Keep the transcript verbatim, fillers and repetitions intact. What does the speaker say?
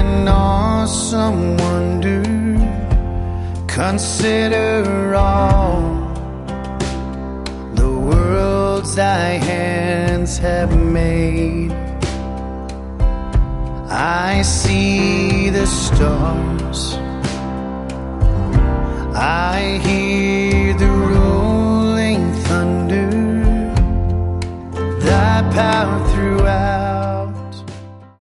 an awesome wonder. Consider all the worlds thy hands have made. I see the stars, I hear